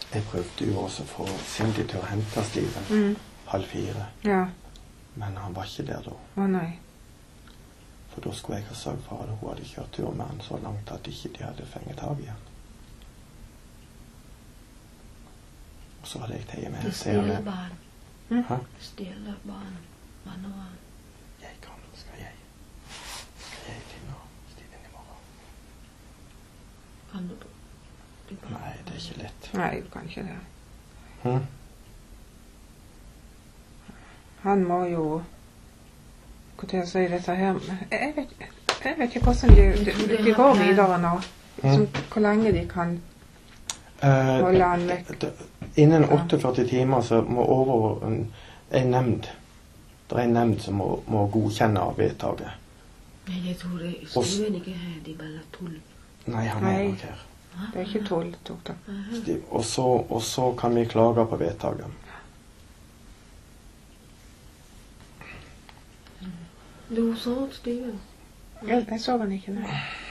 Jeg prøvde jo også å få Cindy til å hente Steven 3:30. Ja. Men han var ikke der da. Å nei. For da skulle jeg ha sørget for at hun hadde kjørt tur med han så langt at ikke de hadde fengt tag i han. Og så hadde jeg taget med Det stjeler barn. Hæ? Det stjeler barn. Mann og barn. Jeg kan, skal jeg finne Steven i morgen? Kan du Nei, det er ikke lett. Nei, du kan ikke det. Hm? Han må jo Hva til å si dette her Jeg vet ikke hvordan de går videre nå. Hvor lenge de kan holde han vekk. Innen 48 timer så må over en nemnd. Det er en nemnd som må godkjenne vedtaket. Nei, jeg tror det Steven ikke her, de bare tull. Nei, han er nok her. Det er ikke tull, doktor. Og så kan vi klage på vedtaket. Du så Steven? Jeg så han ikke, nei.